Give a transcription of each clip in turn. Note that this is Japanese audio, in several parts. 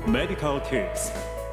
Medical Tips。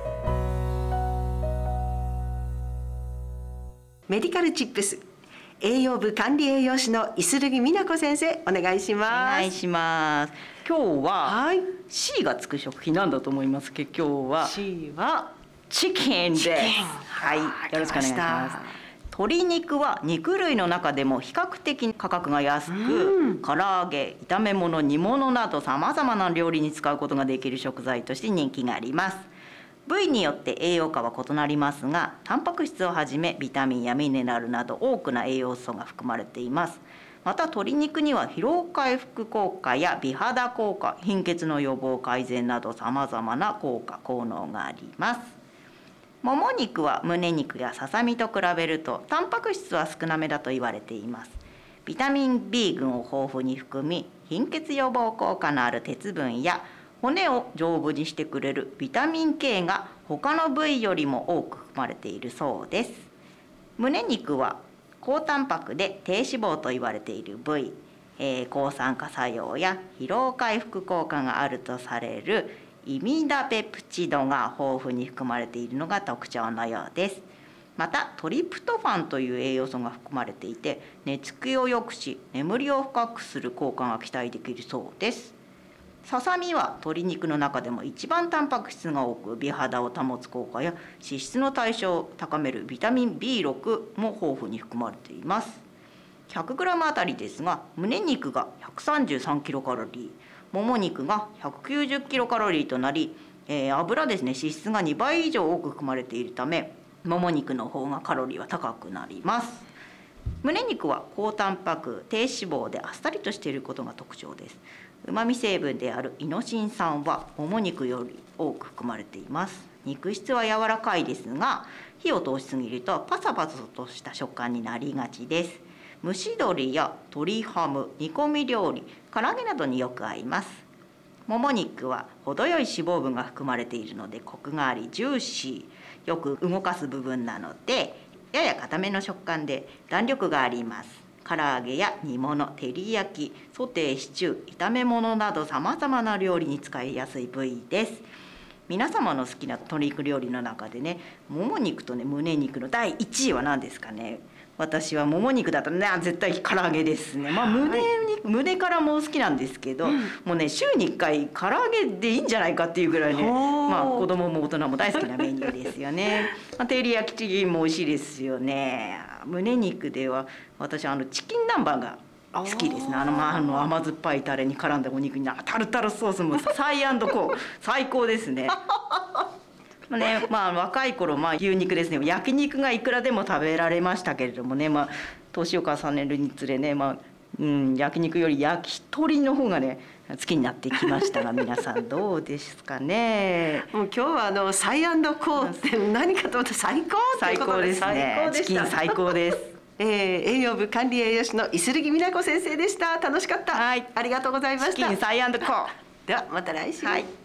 メディカルチップス、栄養部管理栄養士の五十木美奈子先生、お願いします。 お願いします。今日は C がつく食品なんだと思いますけど、今日は C はチキンです。はい、よろしくお願いします。鶏肉は肉類の中でも比較的価格が安く、唐揚げ、炒め物、煮物などさまざまな料理に使うことができる食材として人気があります。部位によって栄養価は異なりますが、タンパク質をはじめビタミンやミネラルなど多くの栄養素が含まれています。また鶏肉には疲労回復効果や美肌効果、貧血の予防改善などさまざまな効能があります。もも肉は胸肉やささみと比べるとタンパク質は少なめだと言われています。ビタミン B 群を豊富に含み、貧血予防効果のある鉄分や骨を丈夫にしてくれるビタミン K が他の部位よりも多く含まれているそうです。胸肉は高タンパクで低脂肪と言われている部位、抗酸化作用や疲労回復効果があるとされるイミダペプチドが豊富に含まれているのが特徴のようです。またトリプトファンという栄養素が含まれていて、寝つきを良くし眠りを深くする効果が期待できるそうです。ささみは鶏肉の中でも一番タンパク質が多く、美肌を保つ効果や脂質の代謝を高めるビタミン B6 も豊富に含まれています。 100g あたりですが、胸肉が133キロカロリー、もも肉が190キロカロリーとなり、油ですね、脂質が2倍以上多く含まれているため、もも肉の方がカロリーは高くなります。胸肉は高タンパク、低脂肪であっさりとしていることが特徴です。うまみ成分であるイノシン酸はもも肉より多く含まれています。肉質は柔らかいですが、火を通しすぎるとパサパサとした食感になりがちです。蒸し鶏や鶏ハム、煮込み料理、唐揚げなどによく合います。もも肉は程よい脂肪分が含まれているのでコクがありジューシー、よく動かす部分なのでやや固めの食感で弾力があります。唐揚げや煮物、照り焼き、ソテー、シチュー、炒め物などさまざまな料理に使いやすい部位です。皆様の好きな鶏肉料理の中でね、もも肉とね、胸肉の第1位は何ですかね。私はもも肉だったらね、絶対唐揚げですね。胸からも好きなんですけど、もうね、週に1回唐揚げでいいんじゃないかっていうぐらいね、子供も大人も大好きなメニューですよね。照り焼きチキンも美味しいですよね。胸肉では私チキン南蛮が好きですね。甘酸っぱいタレに絡んだお肉にタルタルソースもサイ&コー最高ですね。若い頃、牛肉ですね、焼肉がいくらでも食べられましたけれどもね、年を重ねるにつれね、焼肉より焼き鳥の方がね好きになってきましたが、皆さんどうですかね。 もう今日はサイ&コーって何かと思ったら最高ってことで、 最高ですね。チキン最高です。 栄養部管理栄養士の五十木美奈子先生でした。楽しかった、ありがとうございました。 チキンサイ&コーではまた来週。